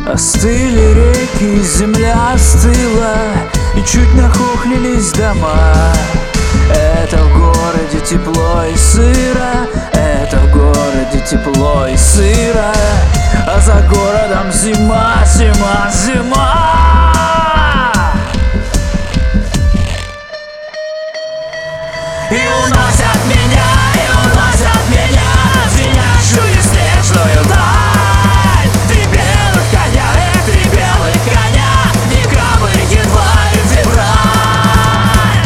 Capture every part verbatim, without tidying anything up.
Остыли реки, земля остыла, и чуть нахохлились дома. Это в городе тепло и сыро, это в городе тепло и сыро, а за городом зима, зима, зима. И уносят меня, и уносят меня в звенящую снежную даль. Три белых коня, э, три белых коня, декабрь, январь, февраль.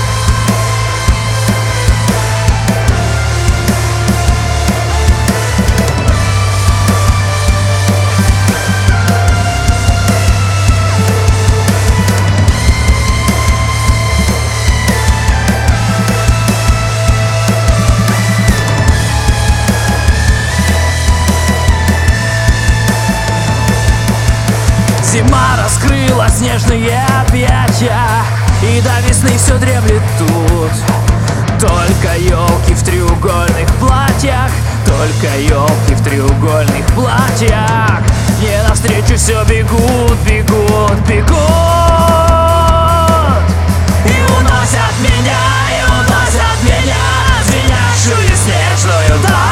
Зима раскрыла снежные объятия, и до весны все дремлет тут. Только елки в треугольных платьях, только елки в треугольных платьях. Мне навстречу все бегут, бегут, бегут. И уносят меня, и уносят меня в звенящую снежную даль.